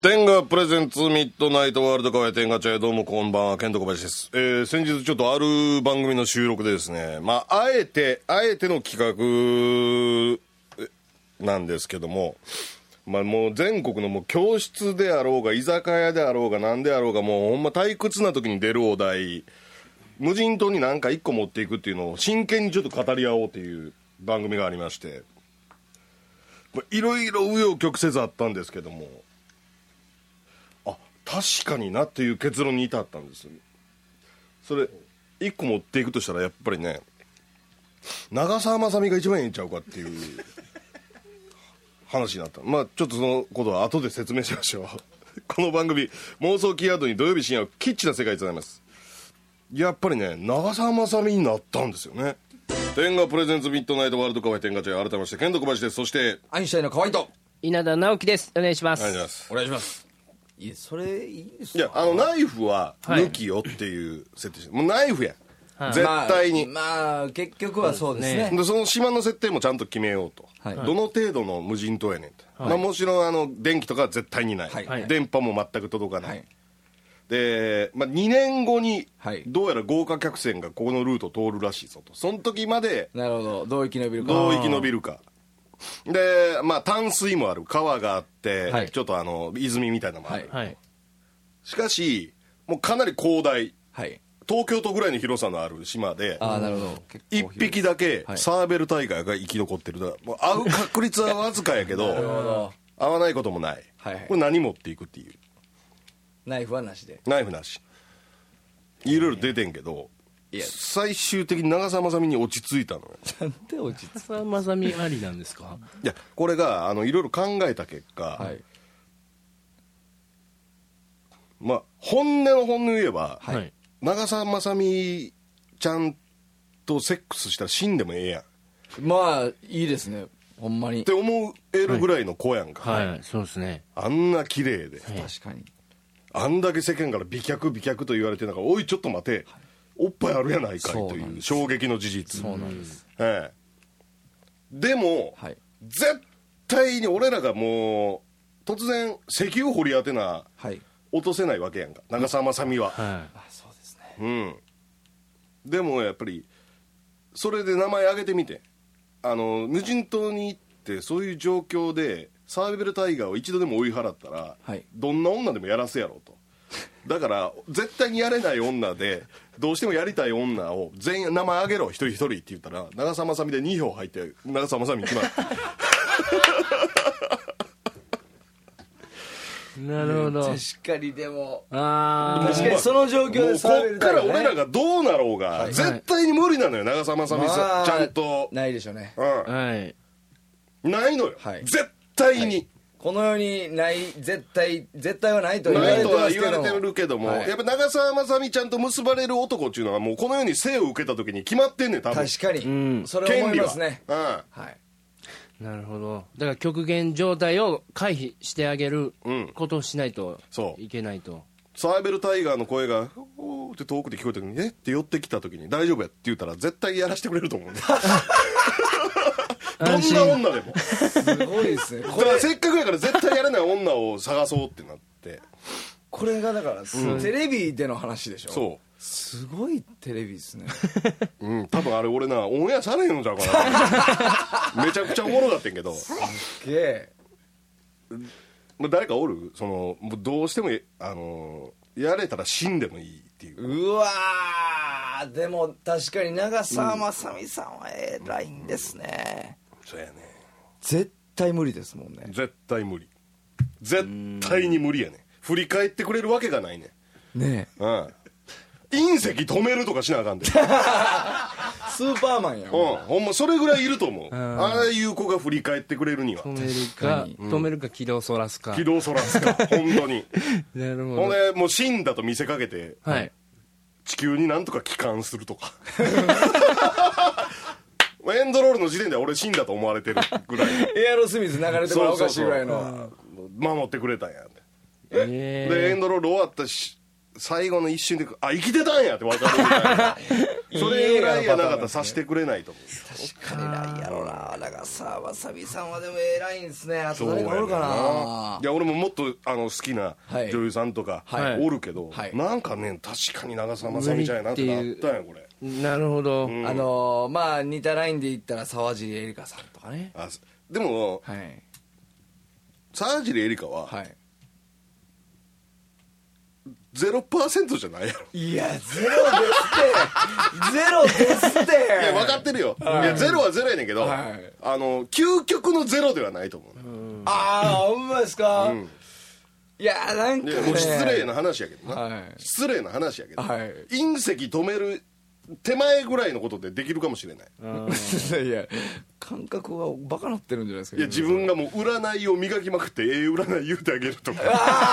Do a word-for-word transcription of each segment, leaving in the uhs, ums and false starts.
天下プレゼンツミッドナイトワールドカフェ天下茶屋、どうもこんばんは、ケント小林です。えー、先日ちょっとある番組の収録でですね、まああえてあえての企画なんですけども、まあもう全国のもう教室であろうが居酒屋であろうが何であろうが、もうほんま退屈な時に出るお題、無人島に何か一個持っていくっていうのを真剣にちょっと語り合おうという番組がありまして、いろいろ紆余曲折あったんですけども、確かになっていう結論に至ったんです。それ一個持っていくとしたらやっぱりね、長澤まさみが一番ええんちゃうかっていう話になった。まあちょっとそのことは後で説明しましょう。この番組妄想キーワードに土曜日深夜はキッチな世界でございます。やっぱりね、長澤まさみになったんですよね。天下プレゼンツミッドナイトワールドカフェ天下茶屋、改めましてケント小林です。そしてアインシュタインの河合と稲田直樹です。お願いします。 お願いします。 お願いします。いや、それいいですか。 いや、あのナイフは抜きよっていう設定して、もうナイフや、はい、絶対に、 まあ、まあ結局はそうですね。 でその島の設定もちゃんと決めようと、はい、どの程度の無人島やねんと、はい、まあ、もちろんあの電気とかは絶対にない、はい、電波も全く届かない、はい、で、まあ、にねんごにどうやら豪華客船がここのルートを通るらしいぞと。その時までなるほど、どう生き延びるかどう生き延びるかで、まあ淡水もある、川があって、はい、ちょっとあの泉みたいなのもある、はいはい、しかしもうかなり広大、はい、東京都ぐらいの広さのある島で、 あ、なるほど、 いっぴきだけサーベルタイガーが生き残ってる。だからもう会う確率はわずかやけどなるほど、会わないこともない、はいはい、これ何持っていくっていう。 ナイフはなしで。 ナイフなし、いろいろ出てんけど、いや最終的に長澤まさみに落ち着いたのよ。 なんで落ち着いた。 長澤まさみありなんですか。 いや、これがあのいろいろ考えた結果、はい、まあ本音の本音言えば、はい、長澤まさみちゃんとセックスしたら死んでもええやん。まあいいですね、ほんまにって思えるぐらいの子やんか、 はいはい、そうですね。 あんな綺麗で、 はい、確かにあんだけ世間から美脚美脚と言われてる中、おいちょっと待て、はい、おっぱいあるやないかいという衝撃の事実。 そうなんです、 ええ、でも、はい、絶対に俺らがもう突然石油掘り当てな、はい、落とせないわけやんか、長澤まさみは、はい、 あ、そうですね、 うん、でもやっぱりそれで名前挙げてみて、あの無人島に行ってそういう状況でサーベルタイガーを一度でも追い払ったら、はい、どんな女でもやらせやろうと。だから絶対にやれない女でどうしてもやりたい女を全員名前挙げろ一人一人って言ったら、長澤まさみでに票入って長澤まさみに決まる。 なるほど、 確かに。でもあ確かにその状況でもうこっから俺らがどうなろうが、はい、絶対に無理なのよ、長澤まさみさん、まあ、ちゃんとないでしょうね、 うん、はい、ないのよ、はい、絶対に、はい、 この世にない、絶対絶対はないと言われてますけど、 ないとは言われてるけども、はい、やっぱ長澤まさみちゃんと結ばれる男っていうのはもうこの世に生を受けた時に決まってんねん、多分。 確かに、うん、それ思いますね、 うん、はい、なるほど。だから極限状態を回避してあげることをしないといけないと、うん、 サーベルタイガーの声がおーって遠くで聞こえた時にえって寄ってきた時に大丈夫やって言ったら絶対やらせてくれると思うんで。どんな女でもすごいですね。 これせっかくやから絶対やれない女を探そうってなって、 これがだから、うん、テレビでの話でしょ。 そう、 すごいテレビですね。 うん、多分あれ俺なオンエアされへんのちゃうかな。めちゃくちゃおもろかったんけど、すっげえ。 誰かおる、そのもうどうしてもあのやれたら死んでもいいっていう。 うわー、でも確かに長澤まさみさんはええラインですね、 うん、そうやね。 絶対無理ですもんね。 絶対無理、絶対に無理やね。振り返ってくれるわけがないね。 ねえ、うん、 隕石止めるとかしなあかんで。スーパーマンやん、 うん、ほんまそれぐらいいると思う。ああいう子が振り返ってくれるには止めるか、うん、止めるか軌道そらすか、 軌道そらすか。本当に。 なるほど。 ほんでもう死んだと見せかけて、はい、地球になんとか帰還するとか。エンドロールの時点では俺死んだと思われてるぐらい。 エアロスミス流れてもらおかしいぐらいの。 守ってくれたんや、えー、でエンドロール終わったし最後の一瞬であ生きてたんやって分かるみたいなそれぐらいやなかったらさしてくれないと思う。 確かに偉いやろな。長澤まさみさんはでも偉いんですね。あと誰かおるかな。 いや俺ももっとあの好きな女優さんとかおるけど、 はいはい、 なんかね確かに長澤まさみちゃんやなってなったんやこれ。 なるほど、 うん、あのー、まあ似たラインで言ったら沢尻エリカさんとかね。 あでも、はい、沢尻エリカは、はい、ゼロパーセントじゃないやろ。 いやゼロですってゼロですっていや分かってるよ、はい、いやゼロはゼロやねんけど、はい、あの究極のゼロではないと思う、うん、 ああほんまですか、うん、いやなんか、ね、 もう失礼な話やけどな、はい、失礼な話やけど、はい、隕石止める手前ぐらいのことでできるかもしれない。 いや感覚はバカなってるんじゃないですか。 いや自分がもう占いを磨きまくってええ占い言うてあげるとか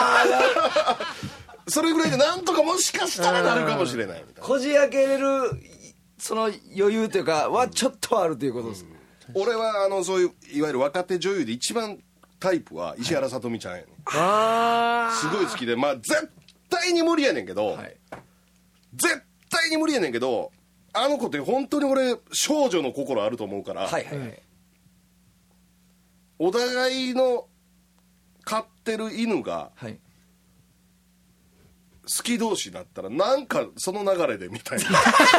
それぐらいでなんとかもしかしたらなるかもしれないみたいな。 こじ開けれるその余裕というかはちょっとあるということです、 うん、俺はあのそういういわゆる若手女優で一番タイプは石原さとみちゃんやねん、はい、すごい好きでまあ絶対に無理やねんけど、はい、絶対に無理やねんけどあの子って本当に俺少女の心あると思うから、はいはいはい、お互いの飼ってる犬が、はい、好き同士だったらなんかその流れでみたいな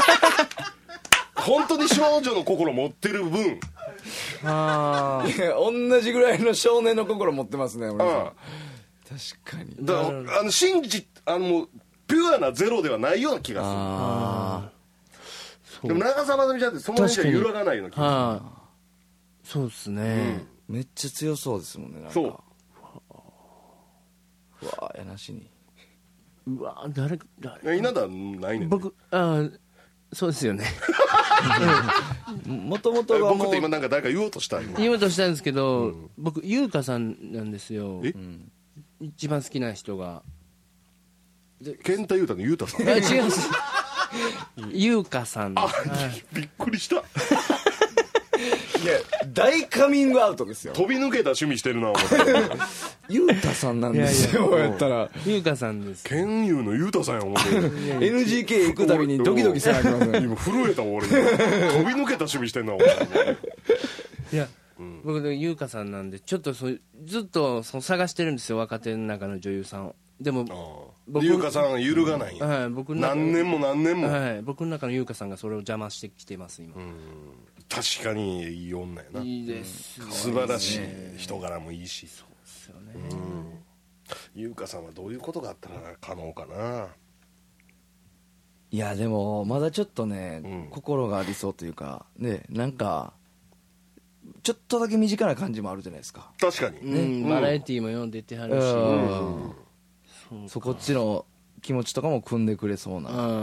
本当に少女の心持ってる分あいや同じぐらいの少年の心持ってますね俺は。確かにだからあの信じあのピュアなゼロではないような気がする。あでも長澤まさみちゃんってその辺じゃ揺らがないような気がする。そうですね、 うん、めっちゃ強そうですもんね。なんかそううわやなしにうわ誰誰稲田ないねん僕あそうですよねもともとが僕って今なんか誰か言おうとした言おうとしたんですけど、うん、僕優香さんなんですよ。え、うん、一番好きな人が健太優太の優太さん。 あ違うんです優香さん。あ、 はい、びっくりしたいや大カミングアウトですよ。 飛び抜けた趣味してるな思ってゆうたさんなんですよ。いやいややったらゆうかさんです。 ケンユーのゆうたさんや思ってエヌジーケー 行くたびにドキドキせなきゃいけません。 今震えた俺飛び抜けた趣味してんな思っていや、うん、僕でゆうかさんなんでちょっとそうずっとそう探してるんですよ若手の中の女優さんを。でもゆうかさんは揺るがないんや、 はい、僕の何年も何年も、 はい、僕の中のゆうかさんがそれを邪魔してきてます今。うん、 確かにいい女やな。 いいです、 うん、素晴らしい人柄もいいし。 そうですよね、 うん、ゆうかさんはどういうことがあったら可能かな。 いやでもまだちょっとね、うん、心がありそうというかね、なんかちょっとだけ身近な感じもあるじゃないですか。 確かに、 ね、うん、バラエティーも読んでてはるし、うんうん、そこっちの気持ちとかも組んでくれそうな、うん、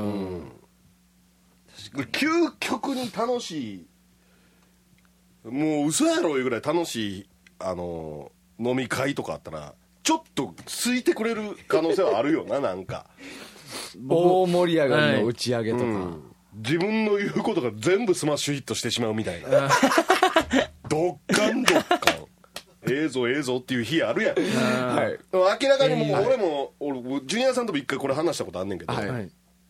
究極に楽しいもう嘘やろいうぐらい楽しいあの飲み会とかあったらちょっとついてくれる可能性はあるよななんか大盛り上がりの打ち上げとか、はいうん、 自分の言うことが全部スマッシュヒットしてしまうみたいなどっかんどっかんええぞええぞっていう日あるやん、はい、明らかにもう俺も、えー、俺ジュニアさんとも一回これ話したことあんねんけど、はい、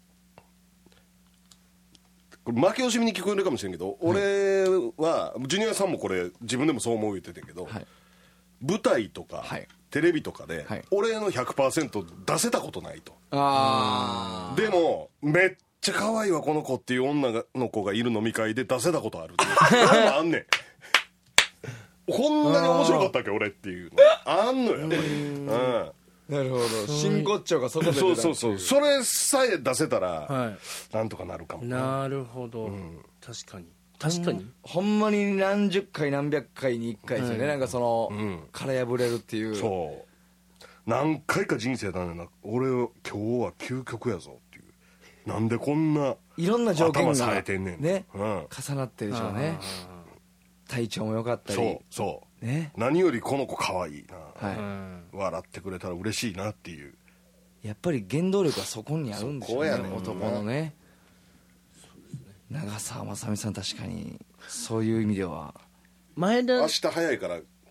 これ負け惜しみに聞こえるかもしれんけど、はい、俺はジュニアさんもこれ自分でもそう思う言ってたけど、はい、舞台とか、はい、テレビとかで、はい、俺の ひゃくパーセント 出せたことないと。あでもめっちゃ可愛いわこの子っていう女の子がいる飲み会で出せたことあるっていうのもあんねんこんなに面白かったっけ俺っていうのあんのよ、うん、 なるほど真骨頂がそこで出た。 そうそうそうそれさえ出せたら、はい、なんとかなるかも。 なるほど、うん、確かに確かに、うん、 ほんまに何十回何百回にいっかいですよね、はい、なんかその、うん、殻破れるっていう。 そう何回か人生だねな俺今日は究極やぞっていうなんでこんないろんな条件が頭冴えてんねんね、うん、重なってるでしょうね。体調も良かったりそうそう、ね、何よりこの子可愛いな、はい、笑ってくれたら嬉しいなっていうやっぱり原動力はそこにあるんでしょうね、男のね。長澤まさみさん確かにそういう意味では前田明日早いから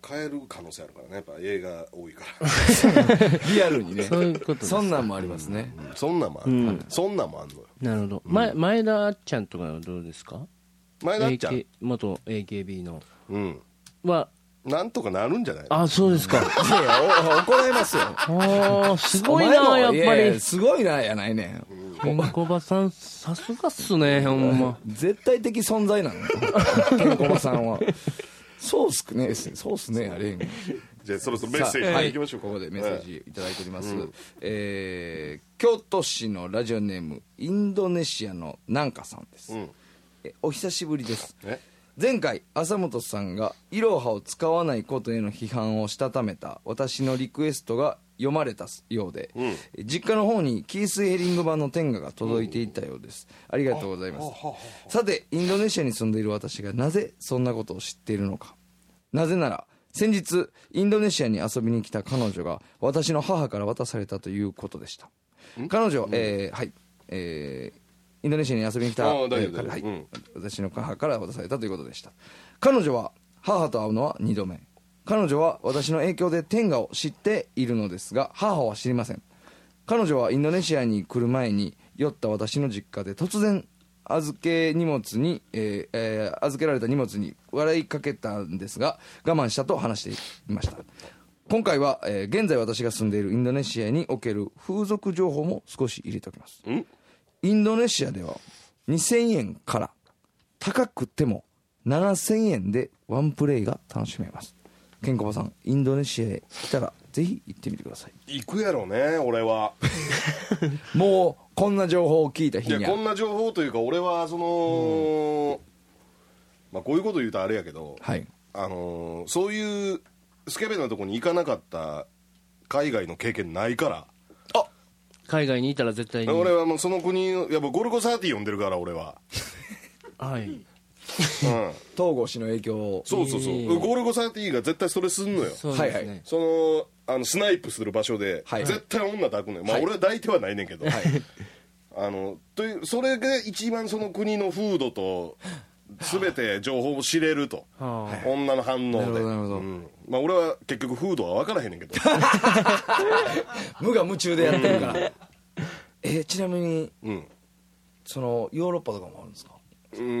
変える可能性あるからね、やっぱ映画多いからリアルにねそういうことです。 そんなんもありますね、 うん、そんなんもある、うん、そんなんもあるのよ。 なるほど、うん、ま、前田あっちゃんとかはどうですか？ 前田あっちゃん、 エーケー 元 エーケービー の、 うん、 はなんとかなるんじゃない？ あ、そうですか。いやいや怒られますよ。 ああ、すごいな、やっぱり。いやいやすごいな、やないねん。 ケンコバさん、さすがっすね、ほんま。 絶対的存在なの。ケンコバさんは。そうっすね、そうっすね、あれん。 じゃあそろそろメッセージ、はい、いきましょうか。 ここでメッセージいただいております。うん、えー、京都市のラジオネーム、インドネシアのナンカさんです。うん、えお久しぶりです。え前回浅本さんがイロハを使わないことへの批判をしたためた私のリクエストが読まれたようで、うん、実家の方にキース・ヘリング版の天下が届いていたようです。ありがとうございます。さてインドネシアに住んでいる私がなぜそんなことを知っているのか。なぜなら先日インドネシアに遊びに来た彼女が私の母から渡されたということでした。彼女、えー、はい、えーインドネシアに遊びに来た、えーはいうん、私の母から渡されたということでした。彼女は母と会うのはにどめ。彼女は私の影響で天下を知っているのですが母は知りません。彼女はインドネシアに来る前に寄った私の実家で突然預け荷物に、えーえー、預けられた荷物に笑いかけたんですが我慢したと話していました。今回は、えー、現在私が住んでいるインドネシアにおける風俗情報も少し入れておきます。んインドネシアではにせんえんから高くてもななせんえんでワンプレイが楽しめます。ケンコバさんインドネシアへ来たらぜひ行ってみてください。 行くやろね俺はもうこんな情報を聞いた日にはいやこんな情報というか俺はその、うんまあ、こういうこと言うとあれやけど、はいあのー、そういうスケベなとこに行かなかった海外の経験ないから。 海外にいたら絶対に俺はもうその国やっぱゴルゴサーティ読んでるから俺ははい、うん、 東郷氏の影響をそうそうそう、えー、ゴルゴサーティが絶対それすんのよ。 そうですね、 そのあのスナイプする場所で、はい、絶対女抱くのよ、まあ俺は抱いてはないねんけど、はい、あのというそれが一番その国の風土と全て情報を知れると、はあ、女の反応で。なるほどなるほど、うんまあ、俺は結局風土は分からへんねんけど無我夢中でやってるから、うん、えー、ちなみに、うん、そのヨーロッパとかもあるんですか？うんうんうん、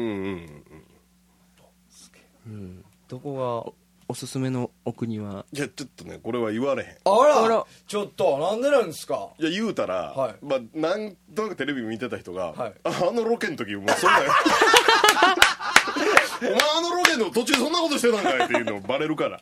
うん、 どこがおすすめのお国は？ いやちょっとねこれは言われへん。 あらあらちょっとなんでなんですか？ いや言うたら、はいまあ、なんとなくテレビ見てた人が、はい、あ, あのロケの時もうそんなお前あのロケの途中そんなことしてたんかいっていうのバレるから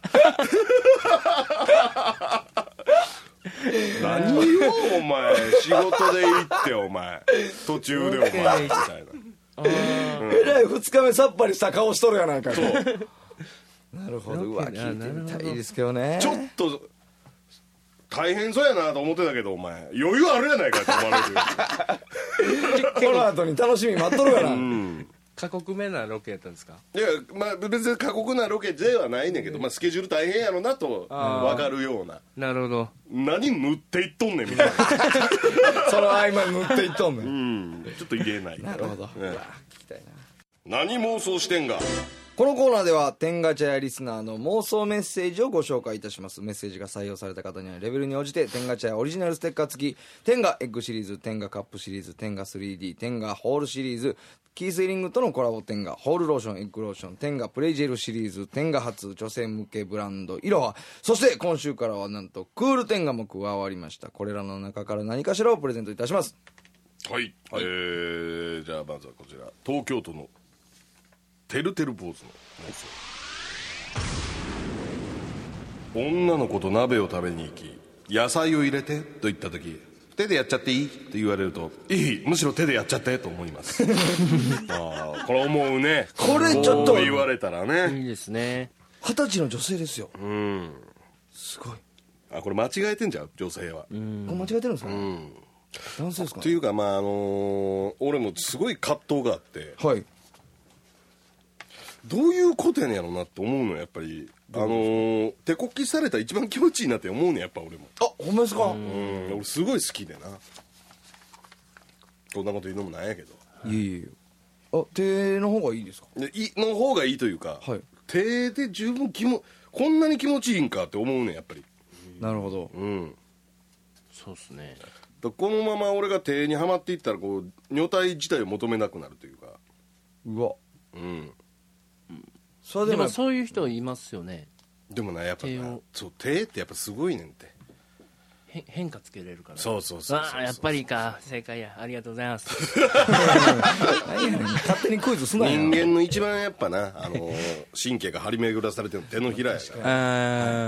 何をお前仕事で行ってお前途中でお前みたいなえらいふつかめさっぱりした顔しとるやないかい。そうなるほどうわ聞いてみたいですけどね。 ちょっと大変そうやなと思ってたけどお前余裕あるやないかって思われるこの後に楽しみ待っとるやな、うん過酷めなロケやったんですか？ いや、まあ、別に過酷なロケではないねんけど、まあ、スケジュール大変やろなと分かるような。 なるほど。 何塗っていっとんねんみたいなその合間に塗っていっとんねん、 うん、ちょっと言えない。 なるほど、ね、うわ聞きたいな。 何妄想してんが。 このコーナーでは天ガチャやリスナーの妄想メッセージをご紹介いたします。メッセージが採用された方にはレベルに応じて天ガチャやオリジナルステッカー付き天ガエッグシリーズ、天ガカップシリーズ、天ガ スリーディー、天ガホールシリーズ、キースイリングとのコラボ天ガホールローションエッグローション、天ガプレイジェルシリーズ、天ガ初女性向けブランドイロハ、そして今週からはなんとクール天ガも加わりました。これらの中から何かしらをプレゼントいたします。 はい、はい、えー、じゃあまずはこちら東京都のてるてる坊主の妄想。女の子と鍋を食べに行き野菜を入れてと言った時手でやっちゃっていいと言われるといいむしろ手でやっちゃってと思いますあこれ思うね。 これちょっと言われたらね。 いいですね。 二十歳の女性ですよ。 うんすごい。 あこれ間違えてんじゃん女性は。 うん間違えてるんですか、うん、男性ですか、ね、 というかまああのー、俺もすごい葛藤があって、はい、どういうことやねんやろうなって思うのやっぱり。あのー、手こきされたら一番気持ちいいなって思うねんやっぱ俺も。 あほんまですか。 うん俺すごい好きでな。こんなこと言うのもなんやけど。 いえいえ。あ手の方がいいですか。 いの方がいいというか、はい、手で十分気もこんなに気持ちいいんかって思うねんやっぱり。 なるほど。 うん。 そうですね。 このまま俺が手にはまっていったらこう女体自体を求めなくなるというか。 うわ。 うん。 それでもそういう人いますよね。 でもなやっぱなそう手ってやっぱすごいねんって。 へ変化つけれるから。 そうそうそうそうああやっぱりか正解やありがとうございます。 勝手にクイズすなよ。 人間の一番やっぱなあの神経が張り巡らされてるの手のひらやから。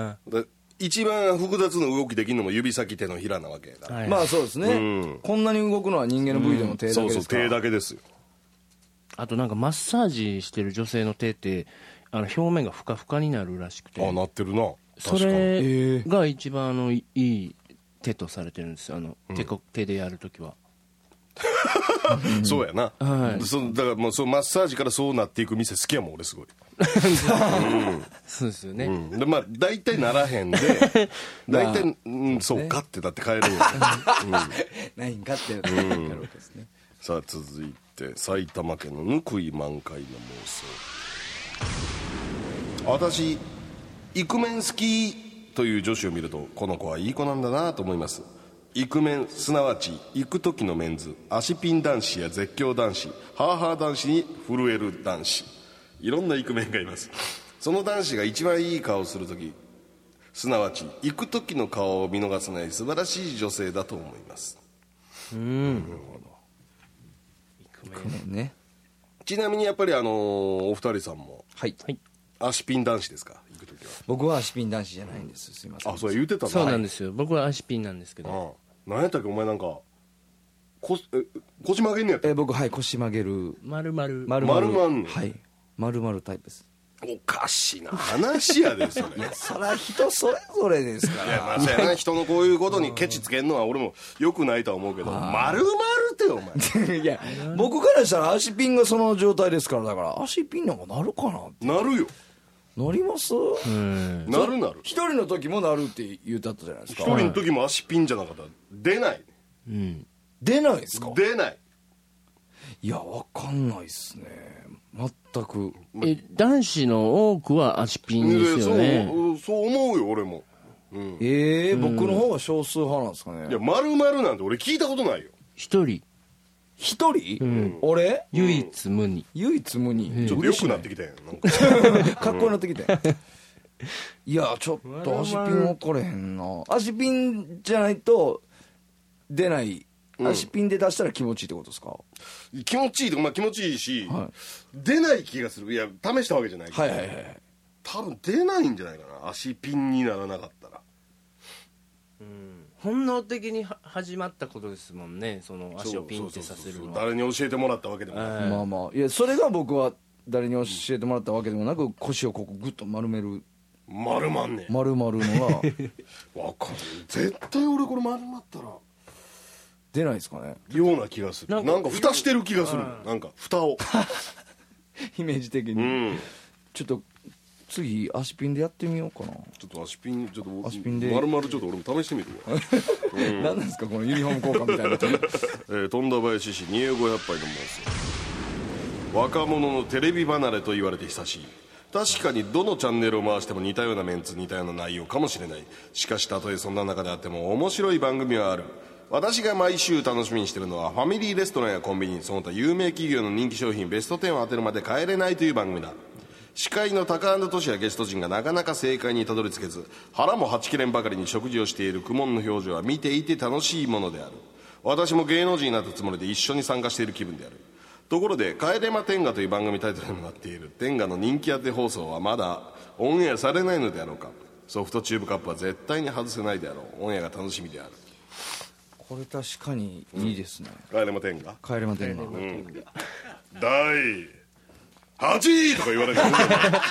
あだ一番複雑な動きできるのも指先手のひらなわけだ、 はい、まあそうですね、うん、こんなに動くのは人間の部位でも手だけですから、うん、そうそう手だけですよ。 あとなんかマッサージしてる女性の手ってあの表面がふかふかになるらしくて。 あなってるな。 それが一番あのいい手とされてるんですよあの、うん、手, こ手でやるときは。 そうやな、はい、そだからもうそのマッサージからそうなっていく店好きやもん俺すごい。うん、 そうですよね、うん、 でまあ大体ならへんで大体、まあうん、そうかってだって帰るよ、ねうん、 ないんかってやるわけですね、うん、 さあ続いて埼玉県のぬくい満開の妄想。私イクメン好きという女子を見るとこの子はいい子なんだなと思います。イクメンすなわち行く時のメンズ、足ピン男子や絶叫男子、ハーハー男子に震える男子、いろんなイクメンがいます。その男子が一番いい顔をする時、すなわち行く時の顔を見逃さない素晴らしい女性だと思います。うん、なるほど。 イクメンね。 ちなみにやっぱりあのー、お二人さんも、 はい、 足ピン男子ですか？行く時は。 僕は足ピン男子じゃないんです。すいません。 あ、それ言ってたな。 そうなんですよ。僕は足ピンなんですけど。ああ何やったっけお前なんかこえ腰曲げんのやった。 え僕はい腰曲げる丸々 丸 々 はい丸々タイプです。 おかしいな話やでそれ。 いやそれは人それぞれですから。 いやまあそうやな人のこういうことにケチつけんのは俺もよくないとは思うけど丸々ってお前いや僕からしたら足ピンがその状態ですから。だから足ピンなんかなるかなって。 なるよ。 なります？ うんなるなる。 一人の時もなるって言ったったじゃないですか。 一人の時も足ピンじゃなかったら出ない、 うん、出ないですか？ 出ない。 いや分かんないっすね全く。 え男子の多くは足ピンですよね。 そう、そう思うよ俺も、うん、 ええー、僕の方が少数派なんですかね。 いや丸々なんて俺聞いたことないよ。 一人一人、うん、俺唯一無二唯一無二、 うん、ちょっと良くなってきたやんかっこよくなってきたやんいやちょっと足ピン分かれへんな。足ピンじゃないと出ない、うん、足ピンで出したら気持ちいいってことですか？ 気持ちいいとか、まあ、気持ちいいし、はい、出ない気がする。いや試したわけじゃないけど、 はいはいはい、 多分出ないんじゃないかな足ピンにならなかったら。 うん本能的に始まったことですもんねその足をピンってさせるのは。 誰に教えてもらったわけでもない、えー、 まあまあいやそれが僕は誰に教えてもらったわけでもなく腰をここグッと丸める丸まんねん丸まるのがわかる。絶対俺これ丸まったら出ないですかねような気がする。なんかなんか蓋してる気がする。なんか蓋をイメージ的に、うん、ちょっと次足ピンでやってみようかな。 ちょっと足ピンちょっと足ピンで丸々ちょっと俺も試してみるわ、 うん、何なんですかこのユニフォーム効果みたいな、えー、富田林市にえごひゃっぱいの妄想。若者のテレビ離れと言われて久しい。確かにどのチャンネルを回しても似たようなメンツ似たような内容かもしれない。しかしたとえそんな中であっても面白い番組はある。私が毎週楽しみにしているのはファミリーレストランやコンビニその他有名企業の人気商品ベストじゅうを当てるまで帰れないという番組だ。司会の高安俊やゲスト陣がなかなか正解にたどり着けず腹もはち切れんばかりに食事をしている苦悶の表情は見ていて楽しいものである。私も芸能人になったつもりで一緒に参加している気分である。ところで帰れま天下という番組タイトルにもなっている天下の人気当て放送はまだオンエアされないのであろうか。ソフトチューブカップは絶対に外せないであろう。オンエアが楽しみである。 これ確かにいいですね、 うん、帰れま天下帰れま天下、うん、 だいはちいとか言われてるうわ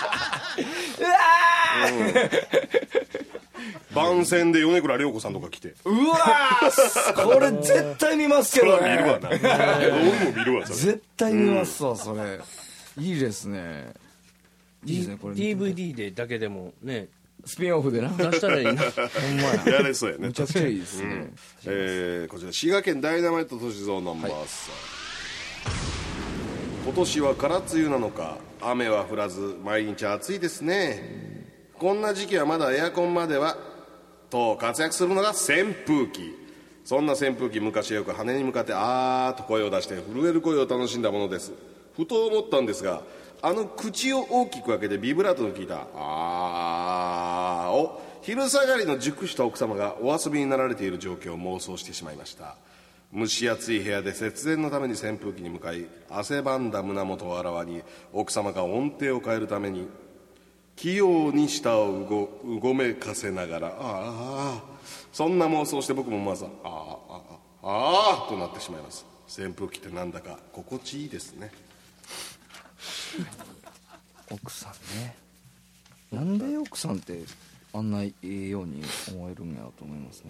ー、うん、番宣で米倉涼子さんとか来てうわーこれ絶対見ますけどね。 それは見るわな俺も見るわそれ絶対見ますわ、うん、それいいですね。 いいですねこれ ディーブイディー でだけでもねスピンオフでな出したらいいなほんまややれそうやね。 めちゃくちゃいいですね、うんえー、こちら滋賀県ダイナマイト歳三ナンバーさん、はい、今年は空梅雨なのか雨は降らず毎日暑いですね。 こんな時期はまだエアコンまではと活躍するのが扇風機。そんな扇風機、昔はよく羽に向かってあーと声を出して震える声を楽しんだものです。ふと思ったんですが、あの口を大きく開けてビブラートの効いたあーを昼下がりの熟した奥様がお遊びになられている状況を妄想してしまいました。蒸し暑い部屋で節電のために扇風機に向かい、汗ばんだ胸元をあらわに奥様が音程を変えるために器用に舌をうご、うごめかせながらああ、そんな妄想して僕もまずあああああとなってしまいます。扇風機ってなんだか心地いいですね。 奥さんね、なんで奥さんってあんなええように思えるんやと思いますね。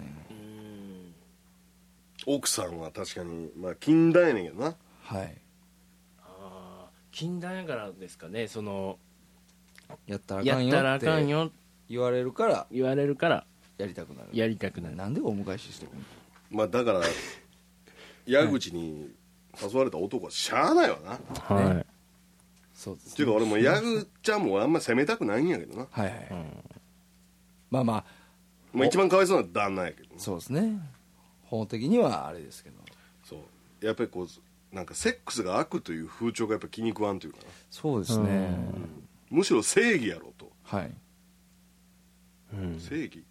奥さんは確かにまあ禁断やねんけどな。 はい。 ああ、禁断やからですかね。そのやったらあかんよやったらあかんよ言われるから言われるからやりたくなる。 やりたくなる。 なんでお迎えししてくるの。 まあだから矢口に誘われた男はしゃあないわな。 はい、 ね、そうですね。 っていうか俺も矢口ちゃんもあんま責めたくないんやけどな。 はいはい、うん、まあまあまあ一番かわいそうな旦那やけどな。 そうですね。法的にはあれですけど、 そうやっぱりこうなんかセックスが悪という風潮がやっぱ気に食わんというかな。 そうですね、うん、 むしろ正義やろうと。 はい、 うん、正義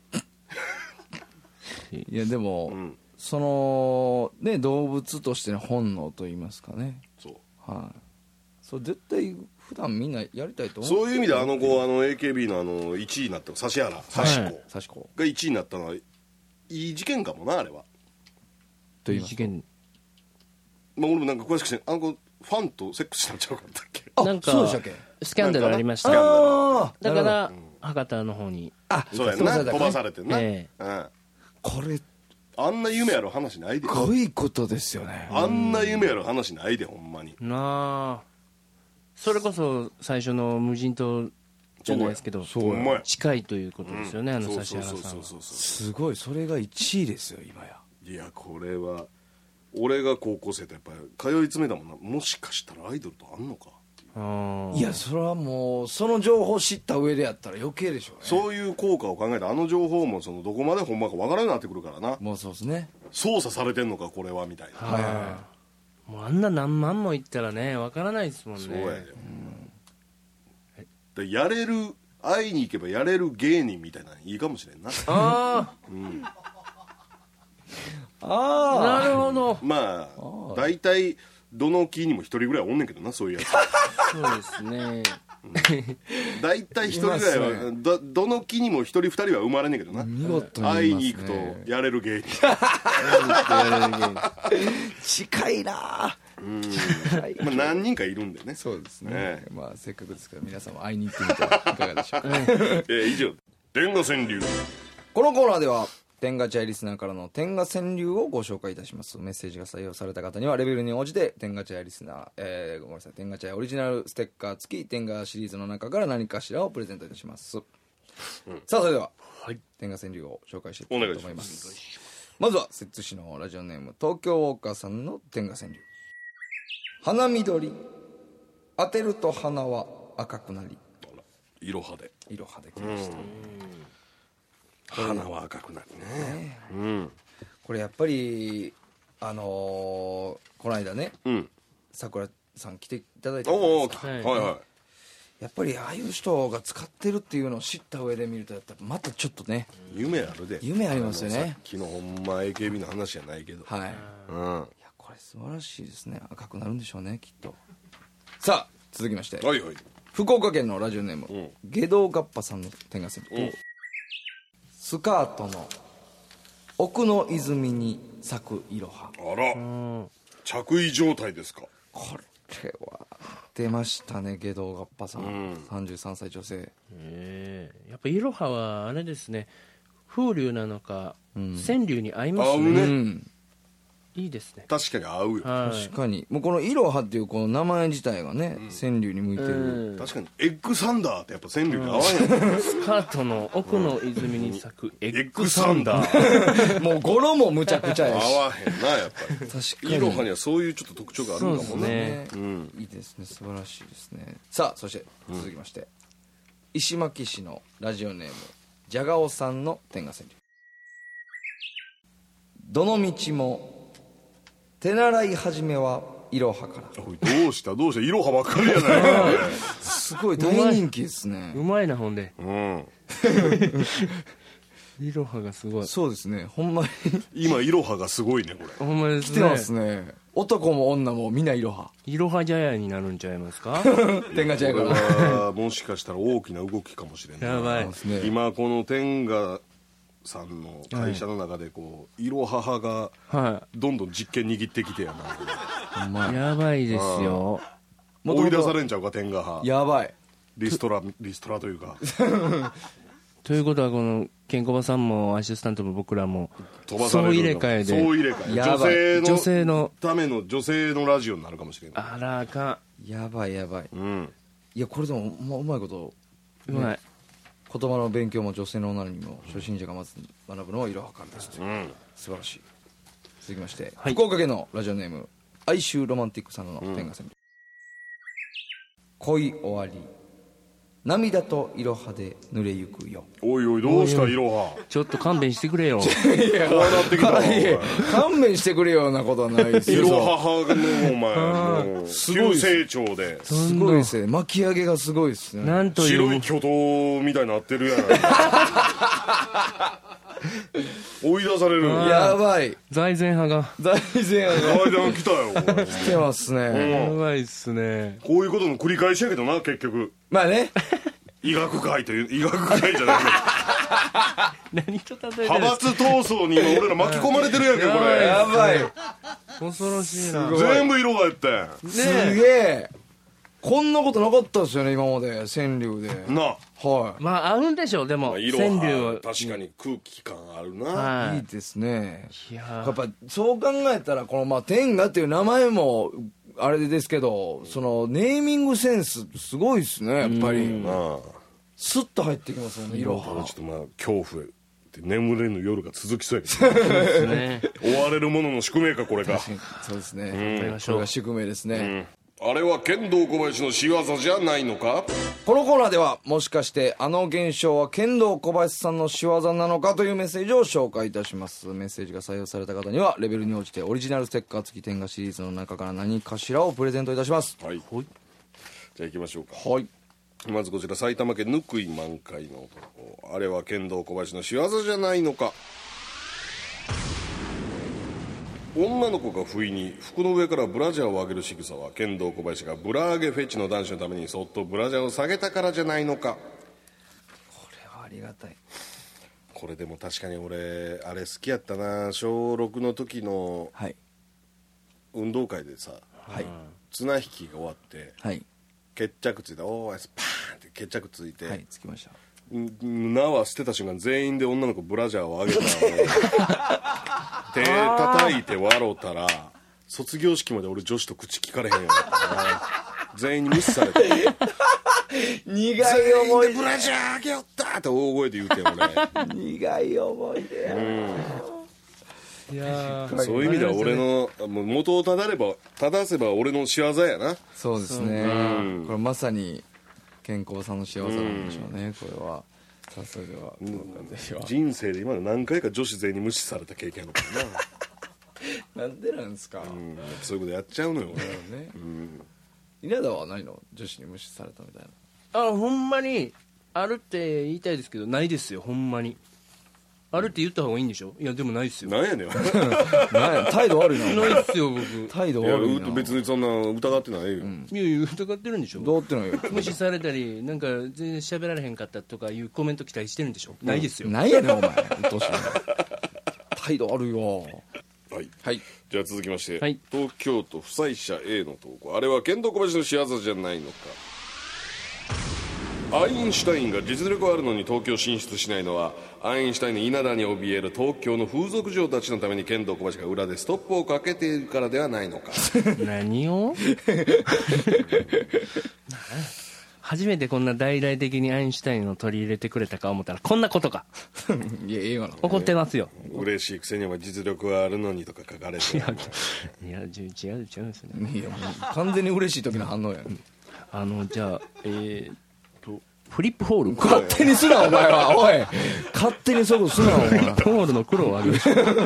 いやでも、うん、そのね動物としての本能といいますかね。 そう、 はい、そう絶対普段みんなやりたいと思う。 そういう意味であの子あの エーケービー のあのいちいになった指原幸子がいちいになったのはいい事件かもな。あれはという事件、 まあ、俺もなんか詳しくしてあの子ファンとセックスしなっちゃうかったっけ。 なんかそうでしたっけ。スキャンダルありました。あだから、うん、博多の方にあそうやな飛ばされてんな、えーうん、これあんな夢ある話ないで。すごいことですよね。 あんな夢ある話ないでほんまになあ。それこそ最初の無人島じゃないですけどそう近いということですよね、うん、あの指原さんは。 すごい、それがいちいですよ今や。 いやこれは俺が高校生とやっぱり通い詰めたもんな。もしかしたらアイドルとあんのかっていう。 あいやそれはもうその情報知った上でやったら余計でしょうね。 そういう効果を考えてあの情報もそのどこまでほんまかわからなくなってくるからな。 もうそうですね。 操作されてんのかこれはみたいな。はいはいはい、 もうあんな何万もいったらねわからないですもんね。 そうやで、うん、でやれる会いに行けばやれる芸人みたいなのいいかもしれんな。ああ、うんああなるほど。 まあ大体どの木にも一人ぐらいおんねんけどなそういうやつ。 そうですね、 うん、大体一人ぐらいは、ね、ど, どの木にも一人二人は生まれんねんけどな。 見事に、ね、 会いに行くとやれる芸人。 近いな。 うんまあ、何人かいるんでね。 そうですね、ねまあ、せっかくですから皆さんも会いに行ってみてはいかがでしょうか。えー、 以上天下川柳。 このコーナーでは天下茶屋リスナーからの天下川柳をご紹介いたします。メッセージが採用された方にはレベルに応じて天下茶屋リスナー、えー、ごめんなさい天下茶屋オリジナルステッカー付き天下シリーズの中から何かしらをプレゼントいたします、うん、さあそれでは、はい、天下川柳を紹介していきたいと思います。まずは摂津市のラジオネーム東京ウォーカーさんの天下川柳。花緑当てると花は赤くなり。 いろはでいろはできました。 花は赤くなるね、うん、 これやっぱりあのー、この間ね、うん、桜さん来ていただいてるんですか。はいはいはい。やっぱりああいう人が使ってるっていうのを知った上で見るとやっぱまたちょっとね夢あるで。 夢ありますよね。 さっきのほんま エーケービー の話じゃないけど、 はい、うん、いやこれ素晴らしいですね。赤くなるんでしょうねきっと。さあ続きまして、はいはい、福岡県のラジオネーム、うん、下道ガッパさんの天下川柳、うん、スカートの奥の泉に咲くいろは。 あら、うん、着衣状態ですか。 これは出ましたね下道ガッパさん、うん、さんじゅうさんさい女性。 えー、やっぱいろははあれですね、風流なのか、うん、川柳に合いますね。合うね、うん、いいですね。 確かに合うよ、 はい、確かにもうこのいろはっていうこの名前自体がね、うん、川柳に向いてる、 うん、確かにエッグサンダーってやっぱ川柳に合わんやん、 スカートの奥の泉に咲くエッグサンダーもう語呂もむちゃくちゃやし合わへんなやっぱり。確かにいろはにはそういうちょっと特徴があるんだもんね。 そうですね、うん、いいですね、素晴らしいですね。さあそして続きまして、うん、 石巻市のラジオネームじゃがおさんの天下川柳。どの道も手習い始めはいろはから。 おいどうしたどうしたいろはばっかりやないかすごい大人気ですね。 うまいなほんでうんいろはがすごい。 そうですね、ほんまに今いろはがすごいねこれ。 ほんまですね。 来てますね。男も女もみんないろはいろは茶屋になるんちゃいますか天下茶屋かこれらはもしかしたら大きな動きかもしれない。 やばいですね。 今この天下さんの会社の中でこういろは派がはどんどん実権握ってきてやなほんまいやばいですよ。 もともと追い出されんちゃうか天下派。 やばい。 リストラリストラというかということはこのケンコバさんもアシスタントも僕らも飛ばされる総入れ替えで総入れ替えやばい女性の女性のための女性のラジオになるかもしれない。 あらあかやばいやばい。 うんいやこれでもまうまいことんうまい。 言葉の勉強も女性の女にも初心者がまず学ぶのはいろはからです。 うん素晴らしい。続きまして、 はい福岡県のラジオネーム哀愁ロマンティックさんの天下川柳。恋終わり涙といろはで濡れゆくよ。 おいおいどうしたいろはちょっと勘弁してくれよ。 こうなってきたわいや勘弁してくれようなことはないですよ。 いろは派のお前もう急成長ですごいですね。巻き上げがすごいですね。 なんという白い巨塔みたいになってるやない追い出されるやばい。 財前派が大前が階段来たよ来てますね。 やばいっすね。 こういうことの繰り返しやけどな結局まあね。 医学会という医学会じゃない何と例えてる派閥闘争に今俺ら巻き込まれてるやんけこれやばい。 恐ろしいな。 全部色がやってんすげえ。こんなことなかったですよね今まで川柳で。 なはまあ合うんでしょうでも色川柳はは確かに空気感あるな、 はいい。いいですね。 いややっぱそう考えたらこのまあ天下っていう名前もあれですけど、そのネーミングセンスすごいですねやっぱり。 あスッと入ってきますよね色あは。 ちょっとまあ恐怖で眠れぬ夜が続きそうやけどですね。 追われる者の宿命かこれかそうですね。 頑張りましょうこれが宿命ですね。 あれは剣道小林の仕業じゃないのか。 このコーナーではもしかしてあの現象は剣道小林さんの仕業なのかというメッセージを紹介いたします。メッセージが採用された方にはレベルに応じてオリジナルステッカー付き天下シリーズの中から何かしらをプレゼントいたします。 はいじゃあ行きましょうか。 はい。 まずこちら埼玉県ぬくい満開の男。あれは剣道小林の仕業じゃないのか。女の子が不意に服の上からブラジャーを上げる仕草は剣道小林がブラ上げフェチの男子のためにそっとブラジャーを下げたからじゃないのか。 これはありがたい。 これでも確かに俺あれ好きやったな。小ろくの時のはい運動会でさはい綱引きが終わってはい決着ついたおーいパーンって決着ついて、 はいつきました。 ん縄捨てた瞬間全員で女の子ブラジャーを上げたの手叩いて笑うたら卒業式まで俺女子と口聞かれへんようになったな。全員に無視されて苦い思い全員でブラジャー上げよったって大声で言うてん俺苦い思い出や。 いやーそういう意味では俺のもう元を正れば正せば俺の仕業やな。 そうですね、 うんこれまさに健康さんの幸せなんでしょうね、これは。さあそれではどうなんでしょう。 人生で今まで何回か女子全員に無視された経験あるからななんでなんですか、 うんそういうことやっちゃうのよ俺ね、稲田は何の女子に無視されたみたいな。 あほんまにあるって言いたいですけどないですよほんまに。あるって言った方がいいんでしょ。いやでもないっすよ。 なんやねんなんや態度悪いなないっすよ僕。 態度いや悪いな。 別にそんな疑ってないよ、 いやいや疑ってるんでしょ。 どうってのよ無視されたりなんか全然喋られへんかったとかいうコメント期待してるんでしょ。ないですよ。 なんやねんお前うっとうしいな態度悪いよ。 はいはいじゃあ続きまして、 はい東京都不採者 A の投稿。あれは剣道小林の仕業じゃないのか。アインシュタインが実力あるのに東京進出しないのはアインシュタインの稲田に怯える東京の風俗嬢たちのために剣道小林が裏でストップをかけているからではないのか。 何を初めてこんな大々的にアインシュタインを取り入れてくれたか思ったらこんなことか。 いやええがな怒ってますよ。 嬉しいくせには実力があるのにとか書かれていやじ違う違うんですね。 いやもう完全に嬉しい時の反応やん。 あのじゃあえー、とフリップホール勝手にすなお前はおい勝手にそういうことすなお前フリップホールの黒をある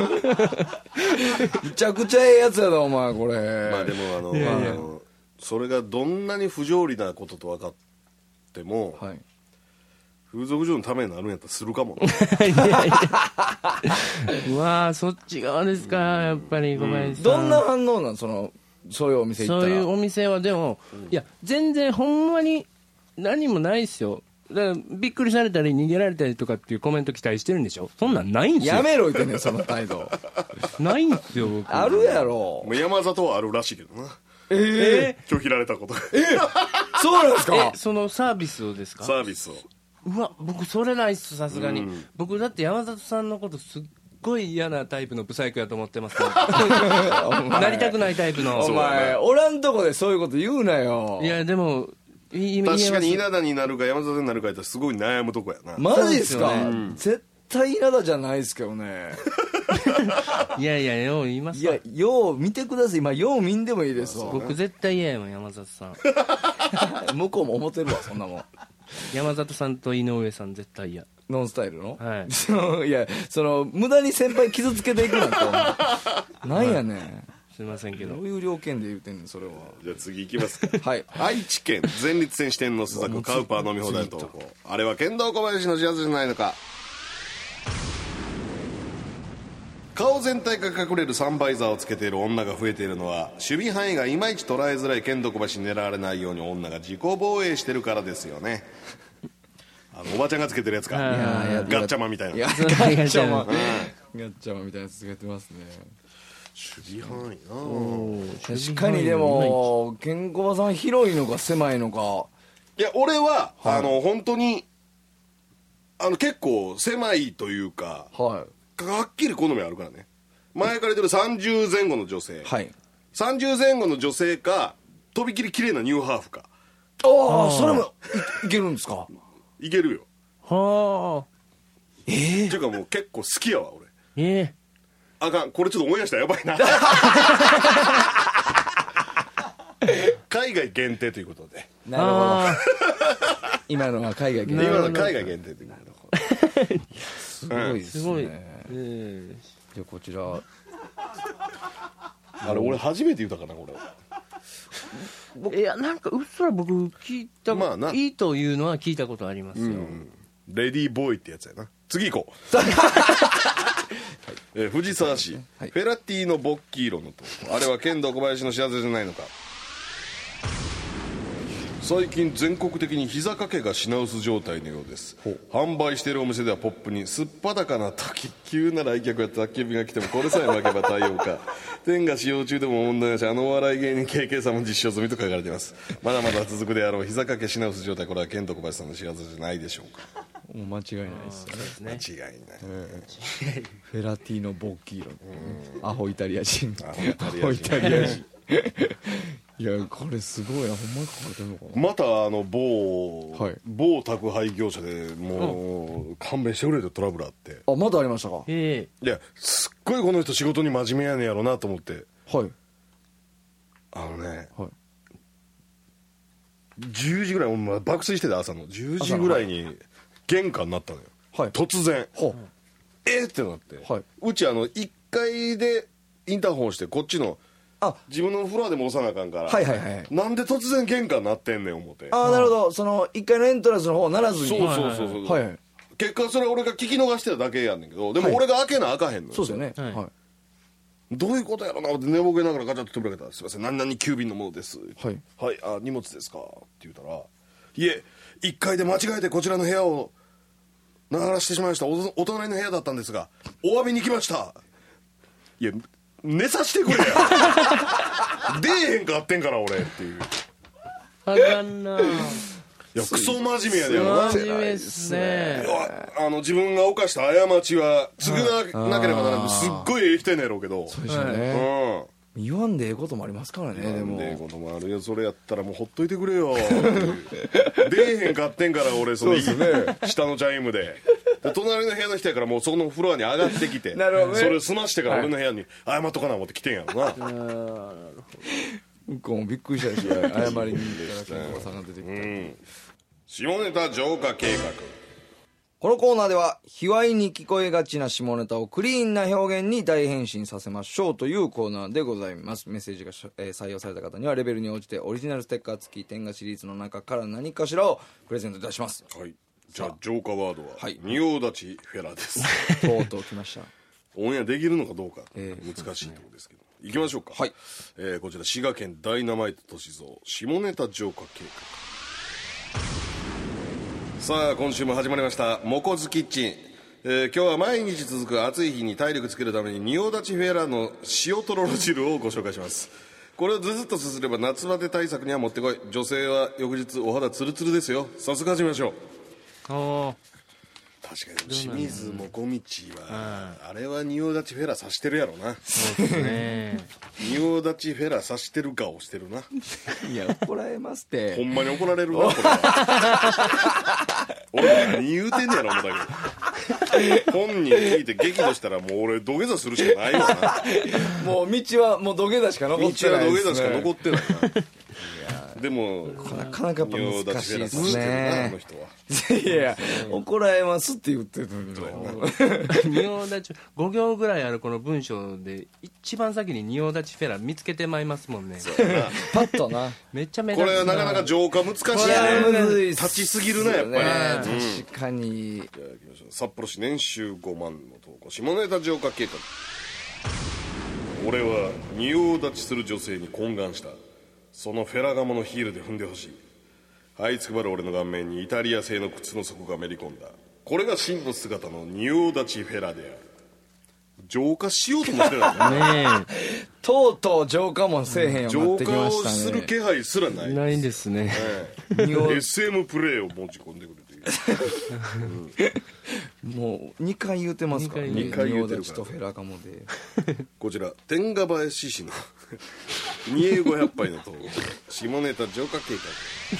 めちゃくちゃええやつやなお前これ。 まあでもあの、 いやいやあのそれがどんなに不条理なことと分かっても、 はい、 風俗嬢のためになるんやったらするかもないやいやうわーそっち側ですかやっぱり小林さん、 どんな反応なんそのそういうお店行ったら。 そういうお店はでも、うん、いや全然ほんまに何もないっすよ。だからびっくりされたり逃げられたりとかっていうコメント期待してるんでしょ。そんなんないんすよ。 やめろ言ってんねんその態度ないんすよ僕。 あるやろ。 もう山里はあるらしいけどな。 えー、 拒否られたことえそうなんですか。 えそのサービスをですか。 サービスを。 うわ僕それないっすさすがに、うん、僕だって山里さんのことすっごい嫌なタイプのブサイクやと思ってますからなりたくないタイプの。 お前おらんとこでそういうこと言うなよ。 いやでも確かに稲田になるか山里になるかやったらすごい悩むとこやな。 マジですか。うん、絶対稲田じゃないですけどねいやいやよう言いますわ。 いやよう見てください今よう見んでもいいですわ。 僕絶対嫌やもん山里さん向こうも思ってるわそんなもん。 山里さんと井上さん絶対嫌。 ノンスタイルの、 はい、 いやその無駄に先輩傷つけていくなんてなんやねん、はい、 すいませんけどどういう条件で言うてんねんそれは。 じゃあ次行きますかはい愛知県前立腺支店の須作カウパー飲み放題投稿。あれは剣道小林の幸せじゃないのか。顔全体が隠れるサンバイザーをつけている女が増えているのは守備範囲がいまいち捉えづらい剣道小林に狙われないように女が自己防衛してるからですよね。あのおばちゃんがつけてるやつか。いやいやガッチャマンみたいな。 いやガッチャマンガッチャマンみたいなやつつけてますね。 守備範囲な。 確かにでもケンコバさん広いのか狭いのか。 いや俺は、はい、あの本当にあの結構狭いというか、はい、はっきり好みあるからね。前から言ってるさんじゅうぜん後の女性、はい、さんじゅうぜん後の女性かとびきり綺麗なニューハーフか。 ああそれも い, いけるんですか。 いけるよ。 はあええー、っていうかもう結構好きやわ俺。 ええー、あかんこれちょっとオンエアしたらやばいな海外限定ということで。 なるほど今のは海外限定。 今のは海外限定ということで。 すごいですね。すごい、えー、じゃあこちらあれ俺初めて言ったかなこれ。いやなんかうっすら僕聞いた、まあ、ないいというのは聞いたことありますよ、うん、 レディーボーイってやつやな。次行こうえー、藤沢市、はい、フェラティのボッキーロのとあれは剣道小林の幸せじゃないのか。最近全国的に膝掛けが品薄状態のようです。販売しているお店ではポップにすっぱだかな時急な来客や宅急便が来てもこれさえ負けば対応か天が使用中でも問題なしあのお笑い芸人 ケーケー さんも実証済みと書かれています。まだまだ続くであろう膝掛け品薄状態。これは剣道小林さんの幸せじゃないでしょうか。 もう間違いないですね。 間違いない、 うん、フェラティのボッキーロ、うん、アホイタリア人アホイタリア人いやこれすごいな。ほんまに書かれてるのかな。 またあの某、はい、某宅配業者でもう、うん、勘弁してくれとトラブルあって。 あまだありましたか。 ええいやすっごいこの人仕事に真面目やねんやろなと思って。 はいあのね、はい、じゅうじぐらいもう爆睡してて朝のじゅうじぐらいに玄関になったのよ、はい、突然、はえー、ってなって、はい、うちあのいっかいでインターホンしてこっちのあ自分のフロアでも押さなあかんから、 はいはいはい、 なんで突然玄関なってんねん思って。 ああなるほど。そのいっかいのエントランスの方ならずに。 そうそうそうそう、はいはい、結果それ俺が聞き逃してただけやんねんけどでも俺が開けなあかへんのよ、はい、 そうですよね、はいはい、 どういうことやろなって寝ぼけながらガチャッと扉開けたらすいません何々急便のものですはい、はい、あ荷物ですかって言ったらいえいっかいで間違えてこちらの部屋を流らしてしまいました。 お, お隣の部屋だったんですがお詫びに来ました。いや寝さしてくれや出えへんかってんから俺っていう。 あかんないやクソ真面目やでやろな。 真面目っすね。 あの自分が犯した過ちは償わなければならない。すっごいええ人やねんやろうけど。 そうでしょうね、うん、言わんでええこともありますからね。 言わんでええこともあるよ。それやったらもうほっといてくれよ出えへんかってんから俺そのそうですね下のチャイムでで隣の部屋の人やからもうそのフロアに上がってきてなるほど、ね、 それを済ましてから俺の部屋に謝っとかな思って来てんやろな、はい、なるほど。向こうもびっくりしたし謝りに行ったら結構差が出てきた、うん、 下ネタ浄化計画。 このコーナーでは卑猥に聞こえがちな下ネタをクリーンな表現に大変身させましょうというコーナーでございます。メッセージが、えー採用された方にはレベルに応じてオリジナルステッカー付き天下シリーズの中から何かしらをプレゼントいたします。 はい。じゃあ浄化ワードは、 はい仁王立ちフェラですとうとう来ました。 オンエアできるのかどうか、 えー難しいところですけど、行きましょうか。 はい、 えーこちら滋賀県ダイナマイト都市蔵下ネタ浄化計画。さあ今週も始まりましたモコズキッチン、えー今日は毎日続く暑い日に体力つけるために仁王立ちフェラの塩とろろ汁をご紹介します。これをずずっとすすれば夏バテ対策にはもってこい。女性は翌日お肌ツルツルですよ。早速始めましょう。 おー確かに清水もこみちはあれは仁王立ちフェラさしてるやろな。 そうですね仁王立ちフェラさしてる顔してるな。 いや怒られますってほんまに怒られるなこれは。俺何言うてんねやろ思ったけど、本人聞いて激怒したらもう俺土下座するしかないわな。 もう道はもう土下座しか残って道はないですね。 土下座しか残ってないな。でもなかなかやっぱ難しいですね。 あの人は。 いやいや怒られますって言ってるのに仁王立ちご行ぐらいあるこの文章で一番先に仁王立ちフェラ見つけてまいりますもんね。 パッとなめっちゃ目立つこれはなかなか浄化難しいね。 これはむずいっす立ちすぎるなやっぱり。 ね確かに。 じゃあ行きましょう。札幌市年収ごまんの投稿下ネタ浄化計画。俺は仁王立ちする女性に懇願した。そのフェラガモのヒールで踏んでほしい。這いつくばる俺の顔面にイタリア製の靴の底がめり込んだ。これが真の姿の仁王立ちフェラである。浄化しようともしてないねとうとう浄化もせえへんようになってき浄化をましたね。 する気配すらない。 えないですね。 ええ エスエム プレイを持ち込んでくるというもうにかい言うてますからね。 にかい言うてるから仁王立ちとフェラガモで。 こちら天下林市のにえごひゃっぱいの投稿下ネタ浄化計画。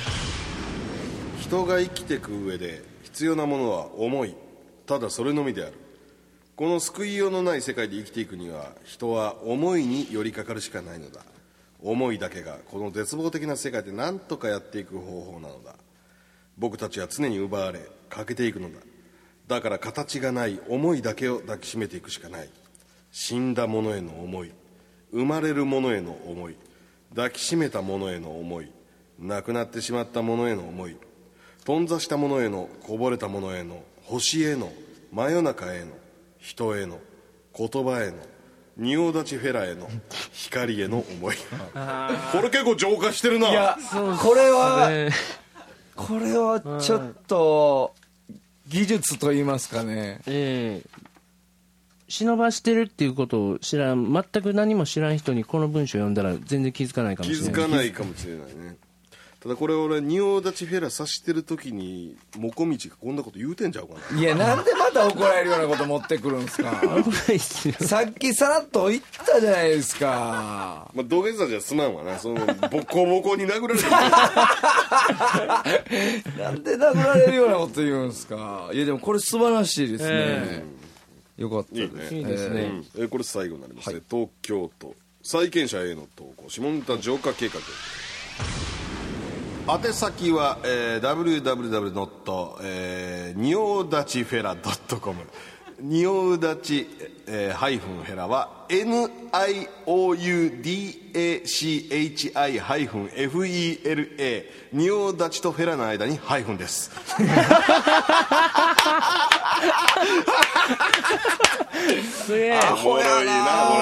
人が生きていく上で必要なものは思い、ただそれのみである。この救いようのない世界で生きていくには人は思いに寄りかかるしかないのだ。思いだけがこの絶望的な世界で何とかやっていく方法なのだ。僕たちは常に奪われ欠けていくのだ。だから形がない思いだけを抱きしめていくしかない。死んだ者への思い、生まれる者への思い、抱きしめた者への思い、亡くなってしまった者への思い、頓挫した者への、こぼれた者への、星への、真夜中への、人への、言葉への、仁王立ちフェラへの、光への思い。これ結構浄化してるな。 いやこれはこれはちょっと技術と言いますかね。 ええ忍ばしてるっていうことを知らん、全く何も知らん人にこの文章読んだら全然気づかないかも気しれない。 づかないかもしれないね。ただこれ俺仁王立ちフェラさしてる時にもこみちがこんなこと言うてんちゃうかな。 いやなんでまた怒られるようなこと持ってくるんですか。 危ないっすよ。 さっきさらっと言ったじゃないですか。 まあ土下座じゃすまんわな。そのボコボコに殴られる。 なんで殴られるようなこと言うんですか。いやでもこれ素晴らしいですね、 えよかったです。 いいねいいですね。 うんえーこれ最後になりますね、東京都債権者への投稿下ネタ浄化計画。宛先は、えー、ダブリューダブリューダブリュードットニオウダチフェラドットコム。ニオウダチ、えー、ハイフンフェラは エヌアイオーユーディーエーシーエイチアイ ハイフン エフイーエルエー ニオウダチとフェラの間にハイフンです。 すげえ。 おもろいな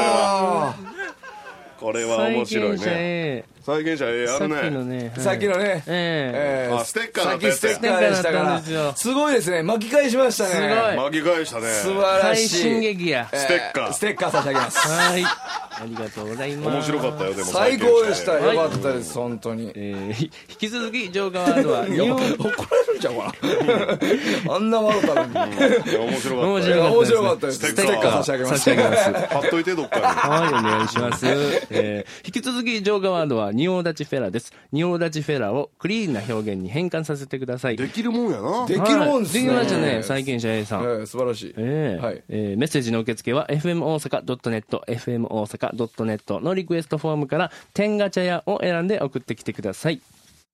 これは。これは面白い債権者ね。 へ債権者 A あさっるね。 きのね。 さっきのね、 えええーあステッカーださっったやつやきステッカーでしたかステッカーだったんらですよすごいですね。巻き返しましたね。 すごい巻き返したね。 素晴らしい最新劇や。 えーステッカーステッカー差し上げます。 はい。ありがとうございます。 面白かったよでも最高でした。 はいよかったです本当に。 えー、ひ引き続き浄化ワードはニオいや怒られるんちゃうかな。あんな笑ったのに。 いや面白かった面よ。 面白かったです。 ステッカーステッカー差し上げます。 差し上げます。 貼っといてどっかはい、お願いします。えー、引き続き浄化ワードは仁王立ちフェラです。仁王立ちフェラをクリーンな表現に変換させてください。 に。できるもんやな。 できるもんですね。 はいできましたね、債権者 A さん。 えー素晴らしい。 えーはいえーメッセージの受付は エフエム 大阪 .net、エフエム 大阪 .net のリクエストフォームから天ガチャ屋を選んで送ってきてください。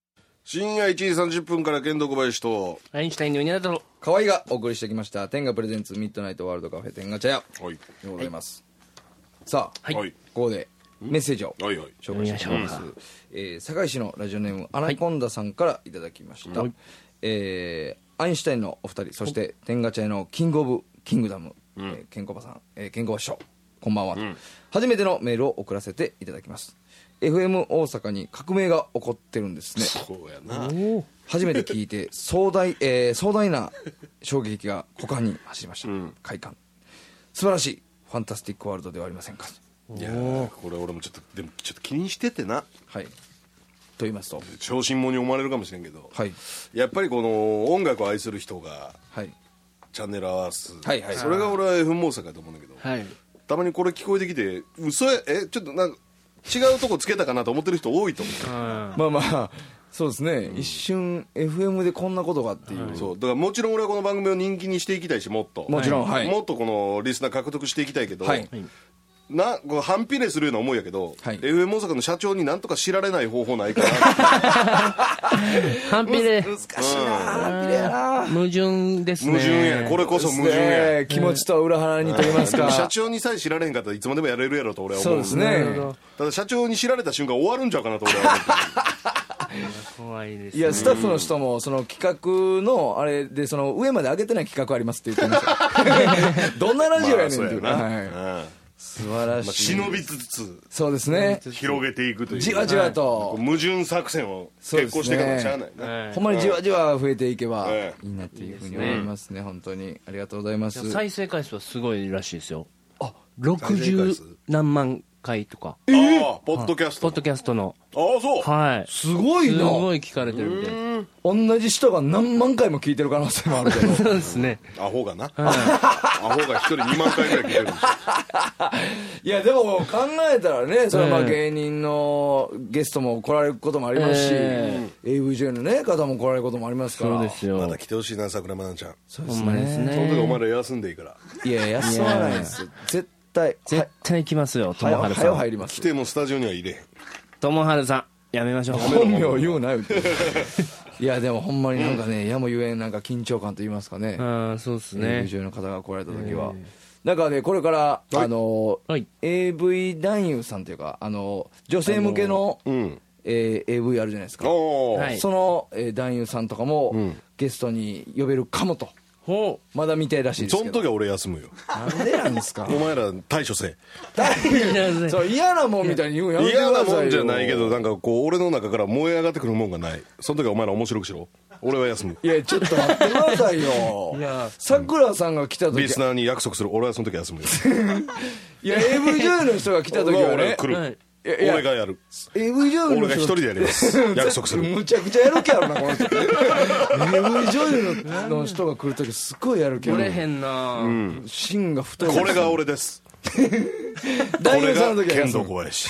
深夜いちじさんじゅっぷんから剣道小林とアインシュタインの稲田と河合がお送りしてきました天下プレゼンツミッドナイトワールドカフェ天下茶屋はいでございます、はい、さあ、 はい、 ここでメッセージをはいはい紹介していきます、えー、堺市のラジオネームアナコンダさんからいただきました、はい、えー、アインシュタインのお二人そして天下茶屋のキングオブキングダム、うん、えー、ケンコバさん、えー、ケンコバ師匠こんばんは、うん、初めてのメールを送らせていただきます。 エフエム 大阪に革命が起こってるんですね。 そうやな。 初めて聞いて壮大、えー、壮大な衝撃が股間に走りました、うん、快感素晴らしいファンタスティックワールドではありませんか。 いやーこれ俺もちょっとでもちょっと気にしててな。 はいと言いますと小心者に思われるかもしれんけど、 はい、 やっぱりこの音楽を愛する人が、はい、チャンネル合わす、はいはい、それが俺は エフエム 大阪だと思うんだけど、はい、たまにこれ聞こえてきて嘘やえちょっとなんか違うとこつけたかなと思ってる人多いと思う。 まあまあそうですね、うん、一瞬 エフエム でこんなことがっていう、 うん、そうだからもちろん俺はこの番組を人気にしていきたいしもっともちろん、はい、 もっとこのリスナー獲得していきたいけど、はい、なこの反比例するような思いやけど、はい、エフエム 大阪の社長になんとか知られない方法ないかな反比例難しいな、うん、反比例やな矛盾ですね。 矛盾やこれこそ矛盾や、 ね、気持ちとは裏腹にと言いますか、 うん、社長にさえ知られへんかったらいつまでもやれるやろと俺は思う。 そうですね。 ただ社長に知られた瞬間終わるんちゃうかなと俺は思って怖いですね。 いやスタッフの人もその企画のあれでその上まで上げてない企画ありますって言ってましたどんなラジオやねんっていう、まあ、そうやな、はい、うん素晴らしい、 まあ、忍びつつそうですね広げていくというじわじわと、 はい、矛盾作戦を結構していかなきゃしゃあないね、 はい、ほんまにじわじわ増えていけばいいなっていうふうに思いますね、本当にありがとうございます。 再生回数はすごいらしいですよ。あろくじゅう何万回とか。 えー、ああポッドキャストポッドキャストのああそうはいすごいな。 すごい聞かれてるんで同じ人が何万回も聞いてる可能性もあるけどそうですね。 アホがな、はい、アホが一人にまんかいぐらい聞いてるんですよいやでも考えたらねそれはまあ芸人のゲストも来られることもありますし、えー、エーブイジェー の、ね、方も来られることもありますから。 そうですよ。 まだ来てほしいな桜間ちゃん。 そうですね。 その時お前ら休んでいいから。 いや休まないですよ絶対絶対来ますよ。友春さん早入ります。 来てもスタジオには入れへん。 友春さんやめましょう。 本名言うなよいやでもほんまになんかねやもゆえんなんか緊張感と言いますかね。 ああそうですね。 エーブイジェー の方が来られた時はなんかねこれから、はい、あの、はい、エーブイ 男優さんというかあの女性向けの、あのーうんえー、エーブイ あるじゃないですか。その、えー、男優さんとかも、うん、ゲストに呼べるかもと。ほうまだ未定らしいですけど。 その時は俺休むよ。 なんでなんですか。 お前ら対処せえそう嫌なもんみたいに言うやめてくださいよ。 嫌なもんじゃないけどなんかこう俺の中から燃え上がってくるもんがない。その時はお前ら面白くしろ。俺は休む。 いやちょっと待ってくださいよ。いやさくらさんが来た時リスナーに約束する。俺はその時休むよいや エーブイ 女優の人が来た時はね俺来る、はい、俺がやる。 エーブイ 女優の人俺が一人でやります約束する。 むちゃくちゃやる気あるなこの人エーブイ 女優 の, の人が来る時すごいやる気ある。 来れへんな、うん、 芯が太い。 これが俺です男優さんの時は剣道小林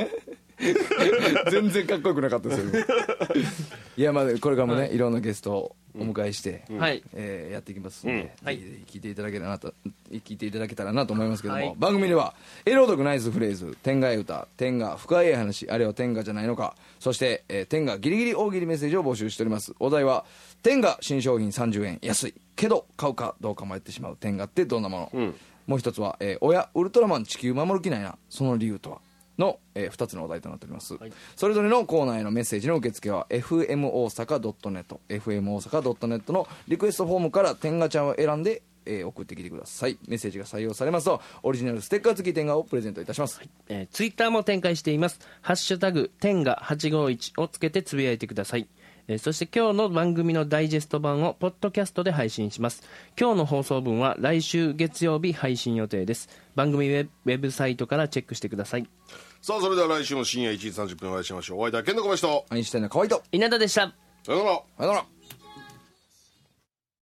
全然かっこよくなかったですよいやまあこれからもね、はい、いろんなゲストをお迎えして、うんえー、やっていきますので、うんはい、聞いていただけたらなと聞いていただけたらなと思いますけども、はい、番組ではエロ読ナイスフレーズ天下へ歌天下深い話あれは天下じゃないのかそして、えー、天下ギリギリ大喜利メッセージを募集しております。お題は天下新商品さんじゅうえん安いけど買うかどうか迷ってしまう天下ってどんなもの、うん、もう一つは、えー、親ウルトラマン地球守る気ないなその理由とはの、えー、ふたつのお題となっております、はい、それぞれのコーナーへのメッセージの受付は エフエム 大阪 ドットネット エフエム 大阪 ドットネット のリクエストフォームから天下ちゃんを選んで、えー、送ってきてください。メッセージが採用されますとオリジナルステッカー付き天下をプレゼントいたします、はいえー、ツイッターも展開しています。ハッシュタグ天下はちごいちをつけてつぶやいてください。えー、そして今日の番組のダイジェスト版をポッドキャストで配信します。今日の放送分は来週月曜日配信予定です。番組ウェブ、ウェブサイトからチェックしてください。 さあそれでは来週も深夜いちじさんじゅっぷんお会いしましょう。お会いいたい剣の小林とアインシュタインの河合と稲田でした。 さよなら。 さよなら。